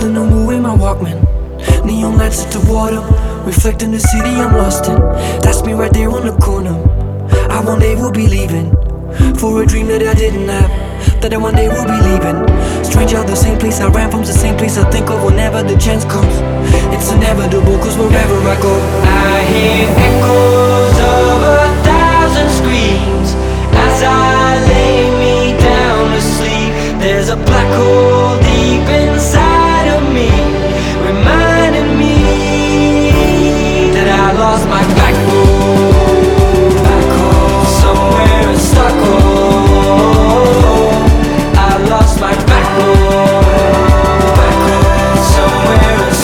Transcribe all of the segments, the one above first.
the new move in my Walkman. Neon lights at the water, reflecting the city I'm lost in. That's me right there on the corner. I one day will be leaving for a dream that I didn't have, that I one day will be leaving. Strange how the same place I ran from's the same place I think of whenever the chance comes. It's inevitable, cause wherever I go, I hear echoes of 1,000 screams as I lay me down to sleep. There's a black hole deep inside of me, reminding me that I lost my backbone. Back home, somewhere in Stockholm. I lost my backbone. Back home, somewhere in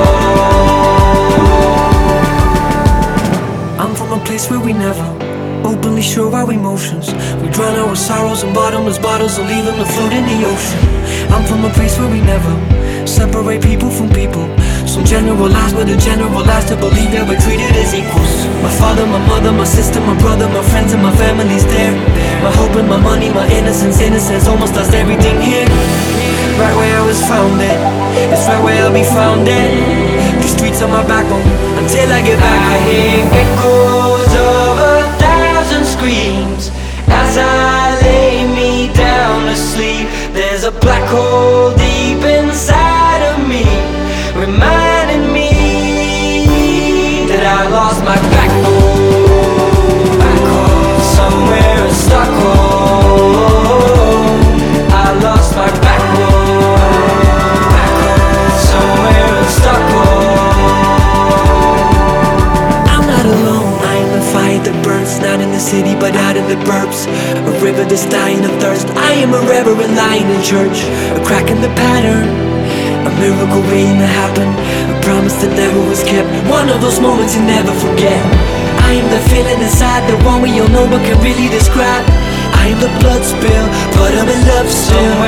Stockholm. I'm from a place where we never openly show our emotions. We drown our sorrows in bottomless bottles and leave them to float in the ocean. I'm from a place where we never separate people from people. Some generalize, but the generalize to believe that we're treated as equals. My father, my mother, my sister, my brother, my friends and my family's there. My hope and my money, my innocence, almost lost everything here. Right where I was founded, it's right where I'll be founded. The streets are my backbone until I get back. I hear echoes of 1,000 screams as I lay me down to sleep. There's a black hole deep inside of me, reminding me that I lost my backbone. Back home, somewhere in Stockholm. I lost my backbone. Back home, somewhere in Stockholm. I'm not alone, I am the fire that burns, not in the city but out in the burbs. A river that's dying of thirst. I am a reverend lying in church, a crack in the pattern, a miracle waiting to happen, a promise that never was kept. One of those moments you never forget. I am the feeling inside, the one we all know but can't really describe. I am the blood spill, but I'm in love still.